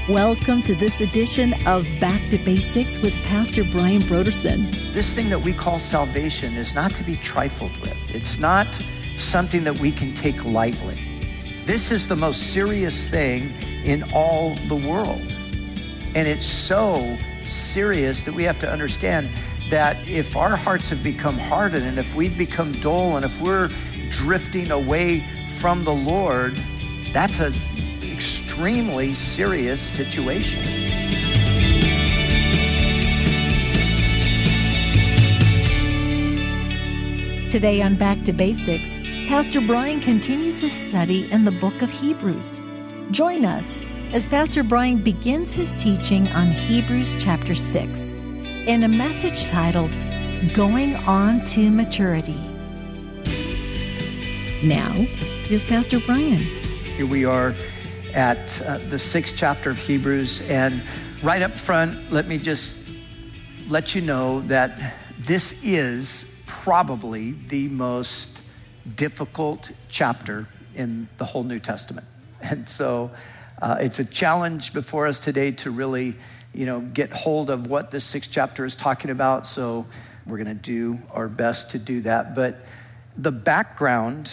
Welcome to this edition of Back to Basics with Pastor Brian Brodersen. This thing that we call salvation is not to be trifled with. It's not something that we can take lightly. This is the most serious thing in all the world. And it's so serious that we have to understand that if our hearts have become hardened and if we've become dull and if we're drifting away from the Lord, that's an extremely serious situation. Today on Back to Basics, Pastor Brian continues his study in the book of Hebrews. Join us as Pastor Brian begins his teaching on Hebrews chapter 6 in a message titled, Going On to Maturity. Now, here's Pastor Brian. Here we are at the 6th chapter of Hebrews, and right up front, let me just let you know that this is probably the most difficult chapter in the whole New Testament. And so it's a challenge before us today to really, get hold of what this 6th chapter is talking about. So we're going to do our best to do that. But the background,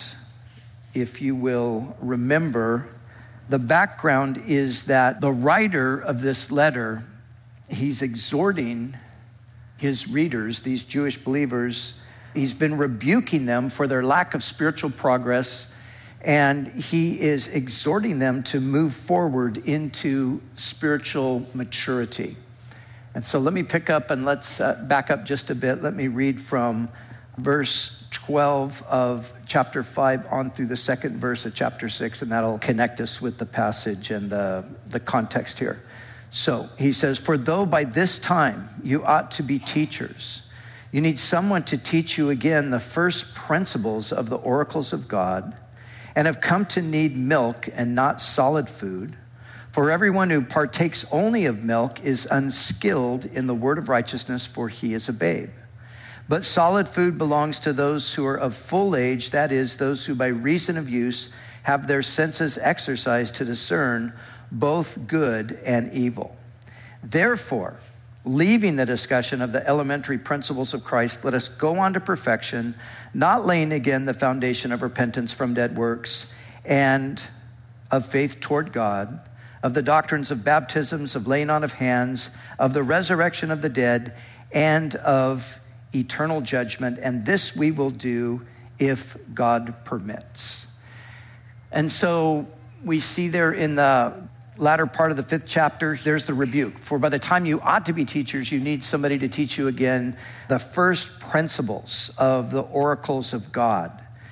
if you will remember, the background is that the writer of this letter, he's exhorting his readers, these Jewish believers. He's been rebuking them for their lack of spiritual progress, and he is exhorting them to move forward into spiritual maturity. And so let me pick up and let's back up just a bit. Let me read from verse 12 of chapter 5 on through the second verse of chapter 6, and that'll connect us with the passage and the context here. So he says, "For though by this time you ought to be teachers, you need someone to teach you again the first principles of the oracles of God, and have come to need milk and not solid food. For everyone who partakes only of milk is unskilled in the word of righteousness, for he is a babe. But solid food belongs to those who are of full age, that is, those who by reason of use have their senses exercised to discern both good and evil. Therefore, leaving the discussion of the elementary principles of Christ, let us go on to perfection, not laying again the foundation of repentance from dead works and of faith toward God, of the doctrines of baptisms, of laying on of hands, of the resurrection of the dead, and of eternal judgment, and this we will do if God permits." And so we see there in the latter part of the 5th chapter, there's the rebuke. For by the time you ought to be teachers, you need somebody to teach you again the first principles of the oracles of God.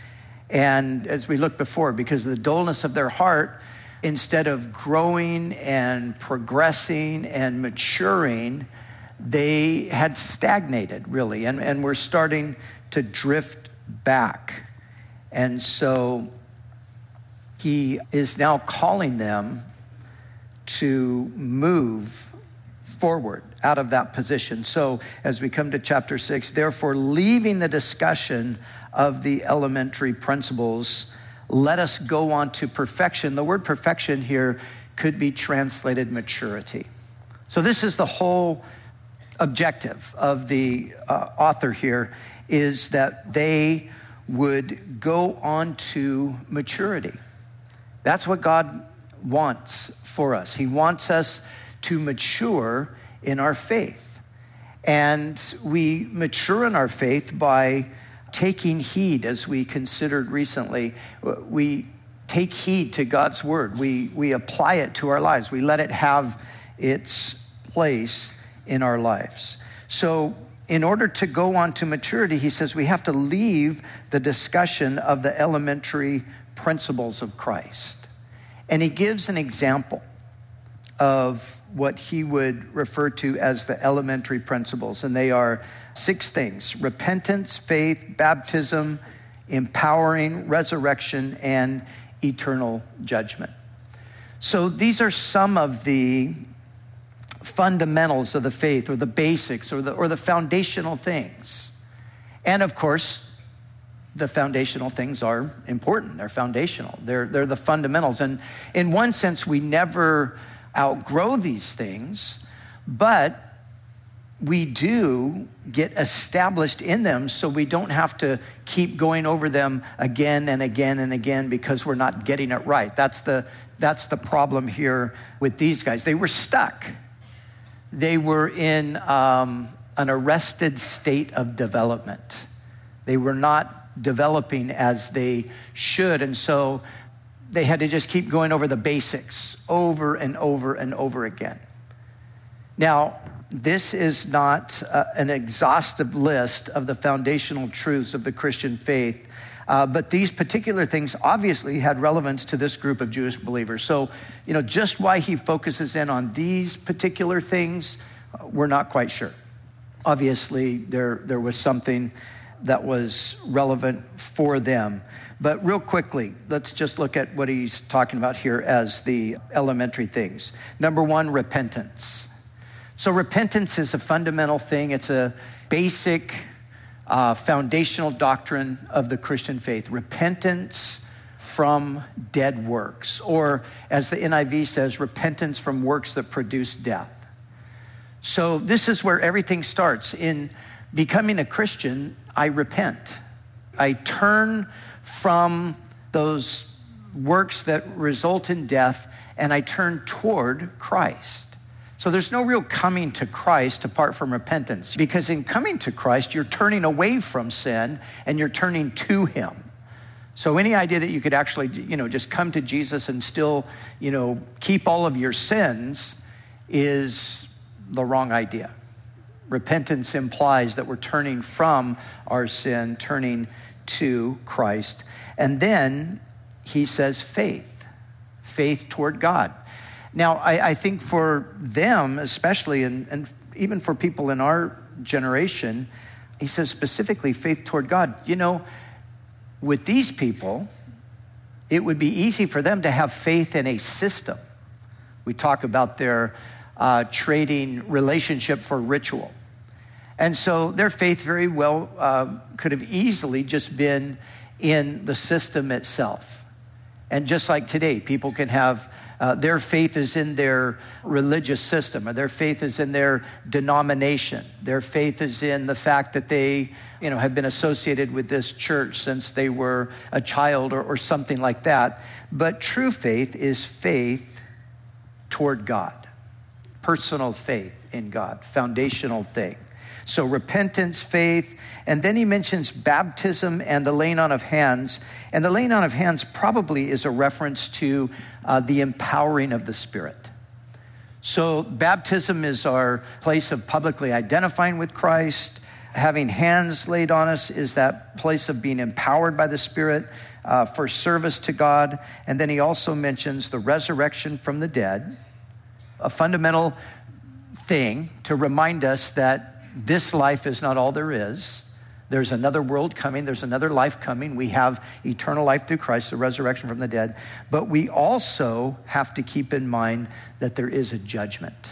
And as we looked before, because of the dullness of their heart, instead of growing and progressing and maturing, they had stagnated, really, and were starting to drift back. And so he is now calling them to move forward out of that position. So as we come to chapter 6, therefore, leaving the discussion of the elementary principles, let us go on to perfection. The word perfection here could be translated maturity. So this is the whole objective of the author here, is that they would go on to maturity. That's what God wants for us. He wants us to mature in our faith. And we mature in our faith by taking heed, as we considered recently. We take heed to God's word. We apply it to our lives. We let it have its place in our lives. So in order to go on to maturity, he says we have to leave the discussion of the elementary principles of Christ. And he gives an example of what he would refer to as the elementary principles. And they are 6 things: repentance, faith, baptism, empowering, resurrection, and eternal judgment. So these are some of the fundamentals of the faith, or the basics, or the foundational things. And of course, the foundational things are important. They're foundational. They're the fundamentals. And in one sense, we never outgrow these things, but we do get established in them so we don't have to keep going over them again and again and again because we're not getting it right. That's the problem here with these guys. They were stuck. They were in an arrested state of development. They were not developing as they should, and so they had to just keep going over the basics over and over and over again. Now, this is not an exhaustive list of the foundational truths of the Christian faith, but these particular things obviously had relevance to this group of Jewish believers. So, just why he focuses in on these particular things, we're not quite sure. Obviously, there was something that was relevant for them. But real quickly, let's just look at what he's talking about here as the elementary things. Number one, repentance. So repentance is a fundamental thing. It's a basic foundational doctrine of the Christian faith. Repentance from dead works, or as the NIV says, repentance from works that produce death. So this is where everything starts. In becoming a Christian, I repent. I turn from those works that result in death, and I turn toward Christ. So there's no real coming to Christ apart from repentance, because in coming to Christ, you're turning away from sin and you're turning to him. So any idea that you could actually, just come to Jesus and still, keep all of your sins is the wrong idea. Repentance implies that we're turning from our sin, turning to Christ. And then he says faith toward God. Now, I think for them especially, and even for people in our generation, he says specifically faith toward God. With these people, it would be easy for them to have faith in a system. We talk about their trading relationship for ritual. And so their faith very well could have easily just been in the system itself. And just like today, people can have their faith is in their religious system, or their faith is in their denomination. Their faith is in the fact that they, have been associated with this church since they were a child or something like that. But true faith is faith toward God, personal faith in God, foundational thing. So repentance, faith, and then he mentions baptism and the laying on of hands. And the laying on of hands probably is a reference to the empowering of the Spirit. So baptism is our place of publicly identifying with Christ. Having hands laid on us is that place of being empowered by the Spirit for service to God. And then he also mentions the resurrection from the dead, a fundamental thing to remind us that this life is not all there is. There's another world coming. There's another life coming. We have eternal life through Christ, the resurrection from the dead. But we also have to keep in mind that there is a judgment.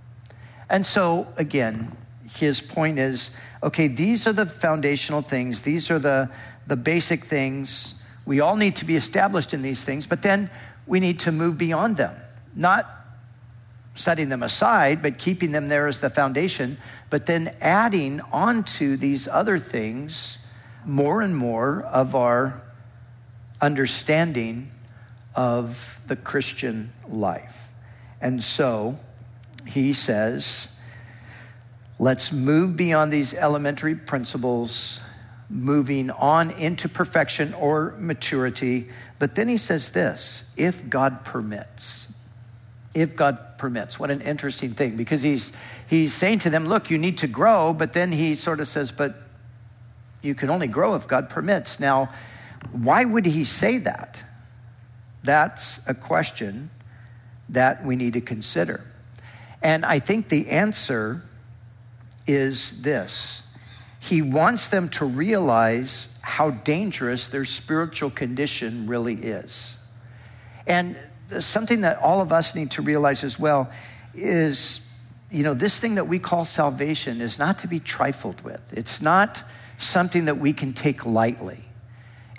And so, again, his point is, okay, these are the foundational things. These are the basic things. We all need to be established in these things, but then we need to move beyond them. Not setting them aside, but keeping them there as the foundation, but then adding onto these other things more and more of our understanding of the Christian life. And so he says, let's move beyond these elementary principles, moving on into perfection or maturity. But then he says this, if God permits. If God permits. What an interesting thing, because he's saying to them, look, you need to grow, but then he sort of says, but you can only grow if God permits. Now, why would he say that? That's a question that we need to consider. And I think the answer is this. He wants them to realize how dangerous their spiritual condition really is. And something that all of us need to realize as well is, this thing that we call salvation is not to be trifled with. It's not something that we can take lightly.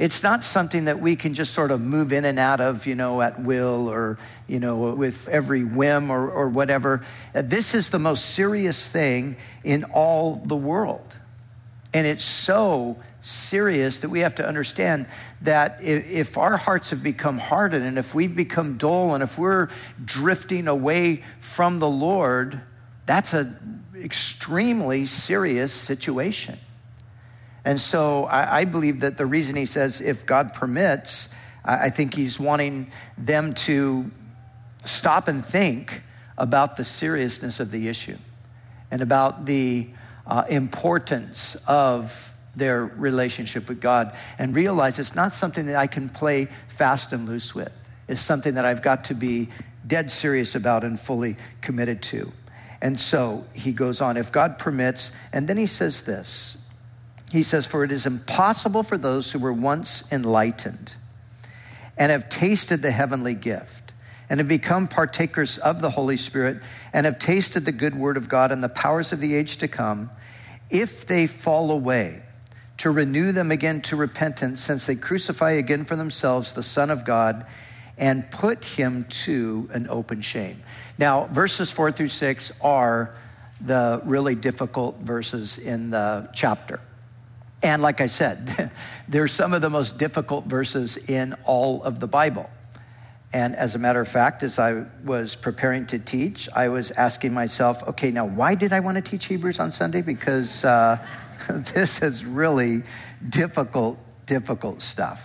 It's not something that we can just sort of move in and out of, at will or, with every whim or whatever. This is the most serious thing in all the world. And it's so serious that we have to understand that if our hearts have become hardened and if we've become dull and if we're drifting away from the Lord, that's an extremely serious situation. And so I believe that the reason he says, if God permits, I think he's wanting them to stop and think about the seriousness of the issue and about the importance of their relationship with God, and realize it's not something that I can play fast and loose with. It's something that I've got to be dead serious about and fully committed to. And so he goes on, if God permits, and then he says this. He says, for it is impossible for those who were once enlightened and have tasted the heavenly gift and have become partakers of the Holy Spirit and have tasted the good word of God and the powers of the age to come, if they fall away, to renew them again to repentance, since they crucify again for themselves the Son of God and put him to an open shame. Now, verses 4 through 6 are the really difficult verses in the chapter. And like I said, they're some of the most difficult verses in all of the Bible. And as a matter of fact, as I was preparing to teach, I was asking myself, okay, now why did I want to teach Hebrews on Sunday? Because this is really difficult stuff.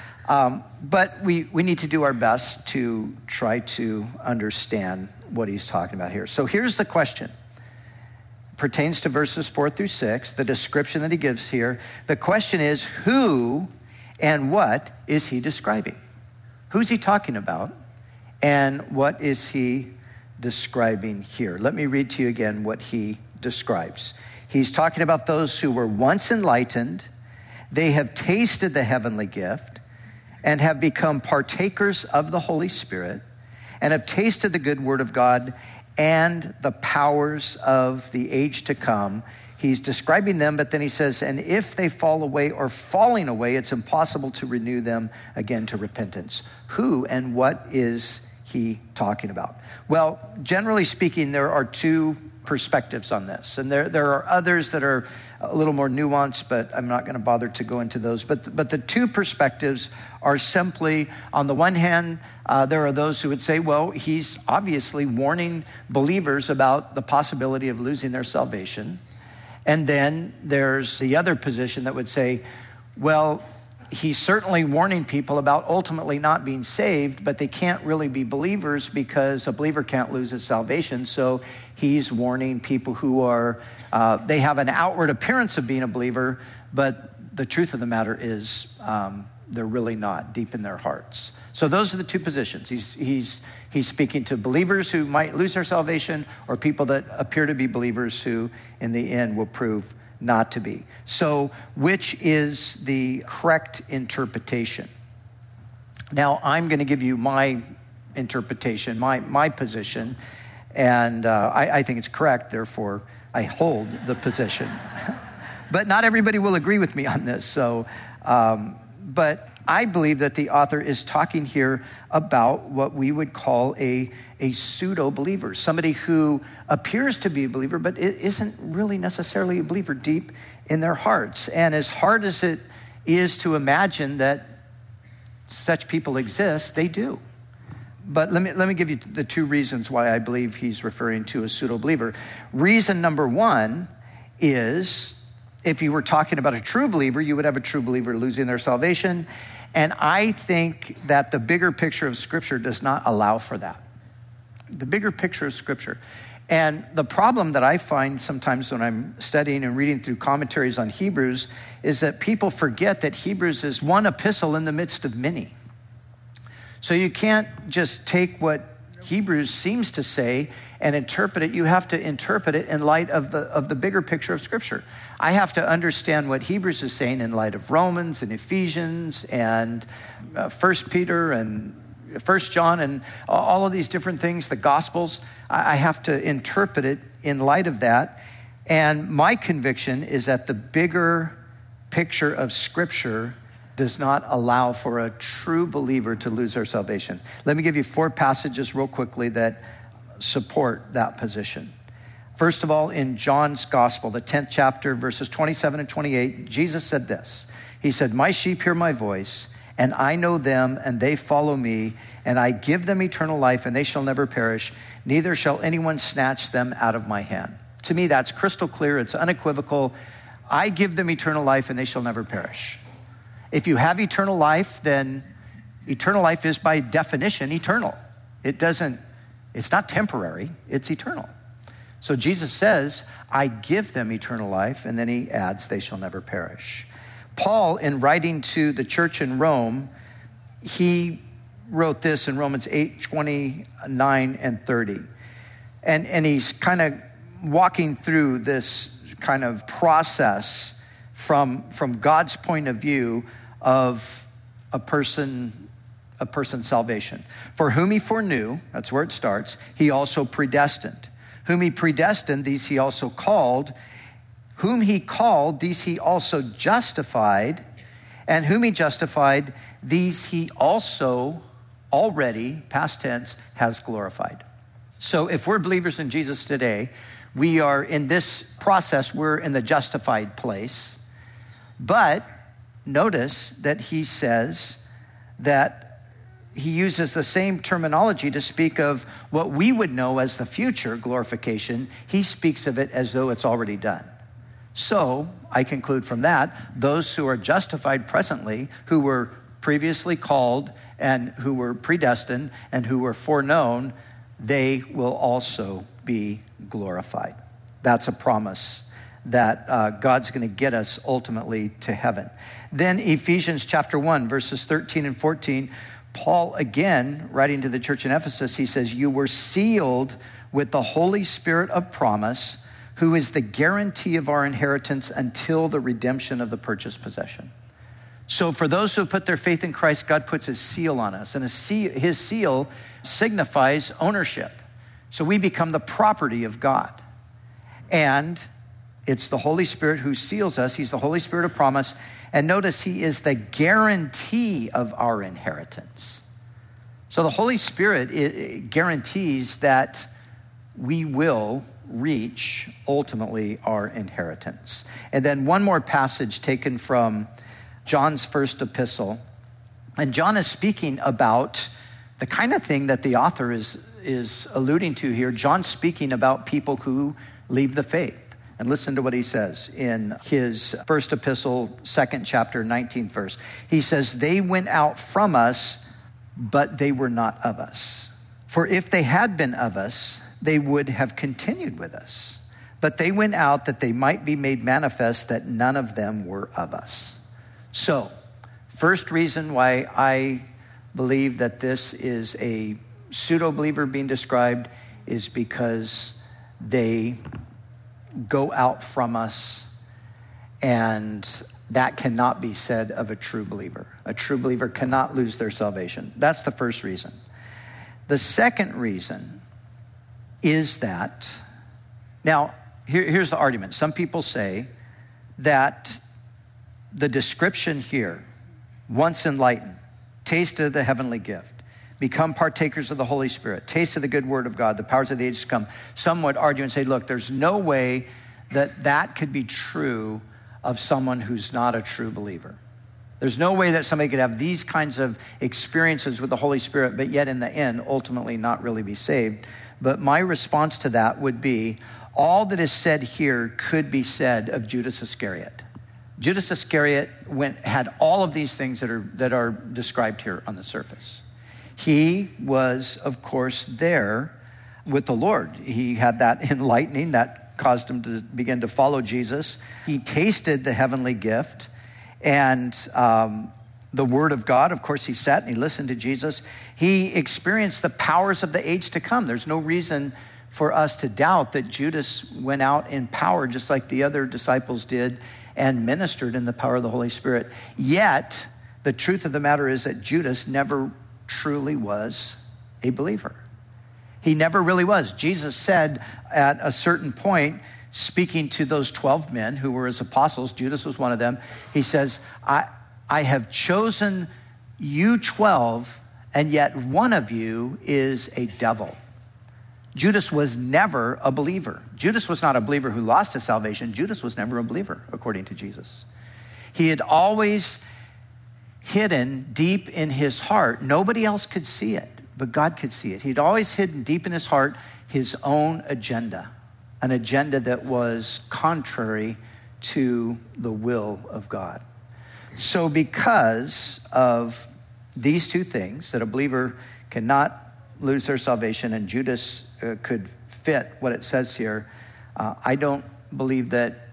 But we need to do our best to try to understand what he's talking about here. So here's the question. It pertains to verses 4 through 6, the description that he gives here. The question is, who and what is he describing? Who's he talking about? And what is he describing here? Let me read to you again what he describes. He's talking about those who were once enlightened. They have tasted the heavenly gift and have become partakers of the Holy Spirit and have tasted the good word of God and the powers of the age to come. He's describing them, but then he says, and if they fall away or falling away, it's impossible to renew them again to repentance. Who and what is he talking about? Well, generally speaking, there are two perspectives on this. And there are others that are a little more nuanced, but I'm not going to bother to go into those. But the two perspectives are simply, on the one hand, there are those who would say, well, he's obviously warning believers about the possibility of losing their salvation. And then there's the other position that would say, well, he's certainly warning people about ultimately not being saved, but they can't really be believers because a believer can't lose his salvation. So he's warning people who are, they have an outward appearance of being a believer, but the truth of the matter is they're really not deep in their hearts. So those are the two positions. He's speaking to believers who might lose their salvation, or people that appear to be believers who in the end will prove not to be. So which is the correct interpretation? Now, I'm going to give you my interpretation, my position, and I think it's correct, therefore I hold the position. But not everybody will agree with me on this. So, but I believe that the author is talking here about what we would call a pseudo-believer, somebody who appears to be a believer, but it isn't really necessarily a believer deep in their hearts. And as hard as it is to imagine that such people exist, they do. But let me give you the two reasons why I believe he's referring to a pseudo-believer. Reason number one is, if you were talking about a true believer, you would have a true believer losing their salvation. And I think that the bigger picture of Scripture does not allow for that. The bigger picture of Scripture. And the problem that I find sometimes when I'm studying and reading through commentaries on Hebrews is that people forget that Hebrews is one epistle in the midst of many. So you can't just take what Hebrews seems to say and interpret it. You have to interpret it in light of the bigger picture of Scripture. I have to understand what Hebrews is saying in light of Romans and Ephesians and 1 Peter and 1 John and all of these different things, the Gospels. I have to interpret it in light of that. And my conviction is that the bigger picture of Scripture does not allow for a true believer to lose their salvation. Let me give you 4 passages real quickly that support that position. First of all, in John's gospel, the 10th chapter, verses 27 and 28, Jesus said this. He said, "My sheep hear my voice, and I know them, and they follow me, and I give them eternal life, and they shall never perish, neither shall anyone snatch them out of my hand." To me, that's crystal clear. It's unequivocal. I give them eternal life, and they shall never perish. If you have eternal life, then eternal life is by definition eternal. It's not temporary, it's eternal. So Jesus says, I give them eternal life, and then he adds, they shall never perish. Paul, in writing to the church in Rome, he wrote this in Romans 8:29 and 30. And he's kind of walking through this kind of process from God's point of view of a person's salvation. For whom he foreknew, that's where it starts, he also predestined. Whom he predestined, these he also called. Whom he called, these he also justified. And whom he justified, these he also already, past tense, has glorified. So if we're believers in Jesus today, we are in this process, we're in the justified place. But notice that he says that he uses the same terminology to speak of what we would know as the future glorification. He speaks of it as though it's already done. So I conclude from that, those who are justified presently, who were previously called and who were predestined and who were foreknown, they will also be glorified. That's a promise that God's going to get us ultimately to heaven. Then Ephesians chapter 1, verses 13 and 14, Paul, again, writing to the church in Ephesus, he says, you were sealed with the Holy Spirit of promise, who is the guarantee of our inheritance until the redemption of the purchased possession. So for those who put their faith in Christ, God puts his seal on us. And his seal signifies ownership. So we become the property of God. And it's the Holy Spirit who seals us. He's the Holy Spirit of promise. And notice he is the guarantee of our inheritance. So the Holy Spirit guarantees that we will reach ultimately our inheritance. And then one more passage taken from John's first epistle. And John is speaking about the kind of thing that the author is alluding to here. John's speaking about people who leave the faith. And listen to what he says in his first epistle, 2nd chapter, 19th verse. He says, they went out from us, but they were not of us. For if they had been of us, they would have continued with us. But they went out that they might be made manifest that none of them were of us. So, first reason why I believe that this is a pseudo-believer being described is because they go out from us, and that cannot be said of a true believer. A true believer cannot lose their salvation. That's the first reason. The second reason is that, now, here's the argument. Some people say that the description here, once enlightened, taste of the heavenly gift, become partakers of the Holy Spirit, taste of the good word of God, the powers of the age to come. Some would argue and say, look, there's no way that could be true of someone who's not a true believer. There's no way that somebody could have these kinds of experiences with the Holy Spirit, but yet in the end, ultimately not really be saved. But my response to that would be, all that is said here could be said of Judas Iscariot. Judas Iscariot had all of these things that are described here on the surface. He was, of course, there with the Lord. He had that enlightening that caused him to begin to follow Jesus. He tasted the heavenly gift and the word of God. Of course, he sat and he listened to Jesus. He experienced the powers of the age to come. There's no reason for us to doubt that Judas went out in power just like the other disciples did and ministered in the power of the Holy Spirit. Yet, the truth of the matter is that Judas never truly was a believer. He never really was. Jesus said at a certain point, speaking to those 12 men who were his apostles, Judas was one of them, he says, I I have chosen you 12, and yet one of you is a devil. Judas was never a believer. Judas was not a believer who lost his salvation. Judas was never a believer, according to Jesus. He had always hidden deep in his heart. Nobody else could see it, but God could see it. He'd always hidden deep in his heart his own agenda, an agenda that was contrary to the will of God. So because of these two things, that a believer cannot lose their salvation, and Judas could fit what it says here, I don't believe that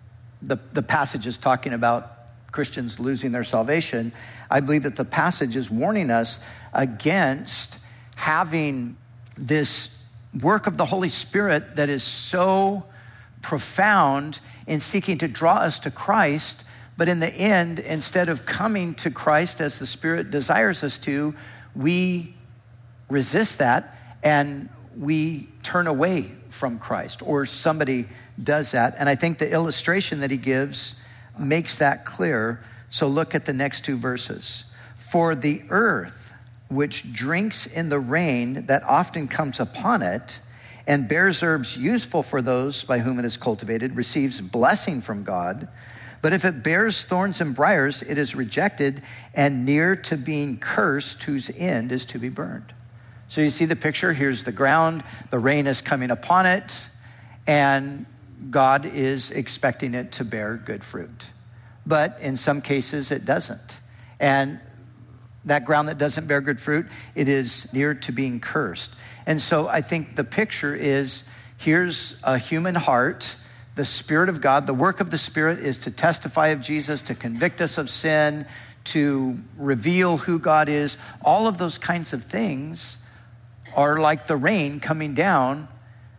the passage is talking about Christians losing their salvation. I believe that the passage is warning us against having this work of the Holy Spirit that is so profound in seeking to draw us to Christ, but in the end, instead of coming to Christ as the Spirit desires us to, we resist that and we turn away from Christ, or somebody does that. And I think the illustration that he gives makes that clear. So look at the next two verses. For the earth, which drinks in the rain that often comes upon it, and bears herbs useful for those by whom it is cultivated, receives blessing from God. But if it bears thorns and briars, it is rejected and near to being cursed, whose end is to be burned. So you see the picture. Here's the ground. The rain is coming upon it, and God is expecting it to bear good fruit. But in some cases, it doesn't. And that ground that doesn't bear good fruit, it is near to being cursed. And so I think the picture is, here's a human heart, the Spirit of God. The work of the Spirit is to testify of Jesus, to convict us of sin, to reveal who God is. All of those kinds of things are like the rain coming down.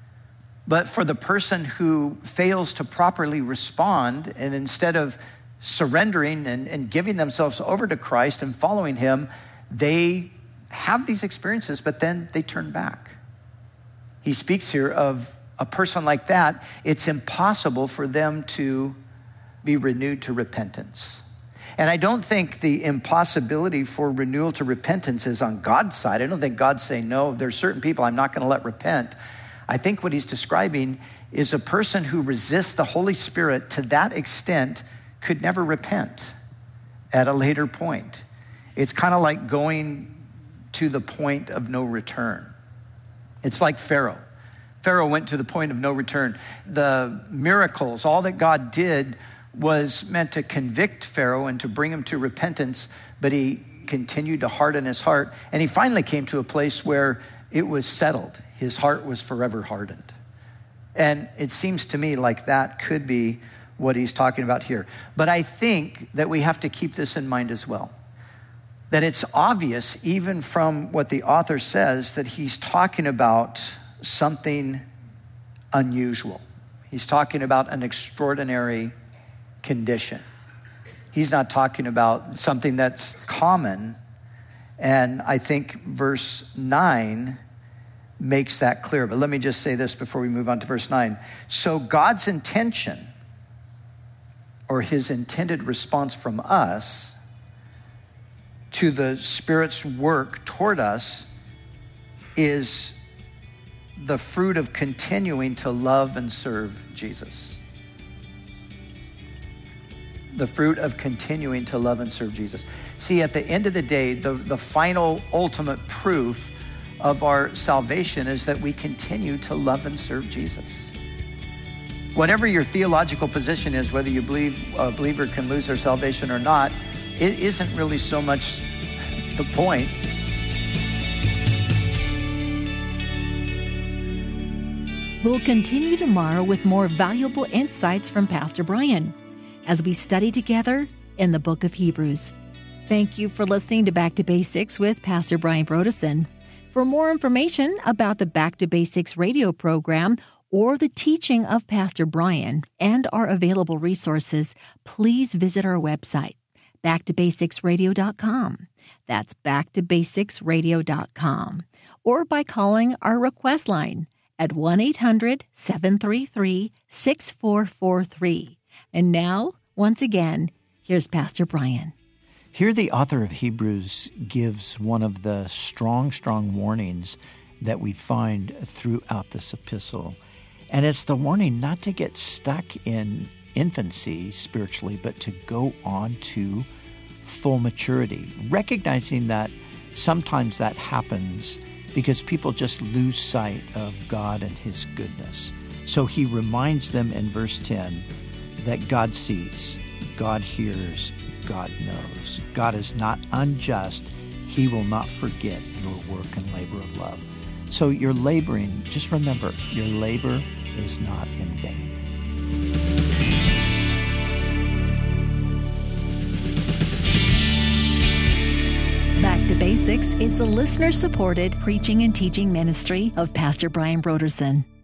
But for the person who fails to properly respond, and instead of surrendering and giving themselves over to Christ and following him, they have these experiences, but then they turn back. He speaks here of a person like that. It's impossible for them to be renewed to repentance. And I don't think the impossibility for renewal to repentance is on God's side. I don't think God's saying, no, there's certain people I'm not going to let repent. I think what he's describing is a person who resists the Holy Spirit to that extent could never repent at a later point. It's kind of like going to the point of no return. It's like Pharaoh. Pharaoh went to the point of no return. The miracles, all that God did was meant to convict Pharaoh and to bring him to repentance, but he continued to harden his heart. And he finally came to a place where it was settled. His heart was forever hardened. And it seems to me like that could be what he's talking about here. But I think that we have to keep this in mind as well. That it's obvious, even from what the author says, that he's talking about something unusual. He's talking about an extraordinary condition. He's not talking about something that's common. And I think verse 9 makes that clear. But let me just say this before we move on to verse 9. So God's intention, or his intended response from us to the Spirit's work toward us, is the fruit of continuing to love and serve Jesus. The fruit of continuing to love and serve Jesus. See, at the end of the day, the final ultimate proof of our salvation is that we continue to love and serve Jesus. Whatever your theological position is, whether you believe a believer can lose their salvation or not, it isn't really so much the point. We'll continue tomorrow with more valuable insights from Pastor Brian as we study together in the book of Hebrews. Thank you for listening to Back to Basics with Pastor Brian Brodersen. For more information about the Back to Basics radio program or the teaching of Pastor Brian and our available resources, please visit our website, backtobasicsradio.com. That's backtobasicsradio.com. Or by calling our request line at 1-800-733-6443. And now, once again, here's Pastor Brian. Here the author of Hebrews gives one of the strong warnings that we find throughout this epistle. And it's the warning not to get stuck in infancy spiritually, but to go on to full maturity, recognizing that sometimes that happens because people just lose sight of God and his goodness. So he reminds them in verse 10 that God sees, God hears, God knows. God is not unjust. He will not forget your work and labor of love. So you're laboring, just remember, your labor is not in vain. Back to Basics is the listener-supported preaching and teaching ministry of Pastor Brian Brodersen.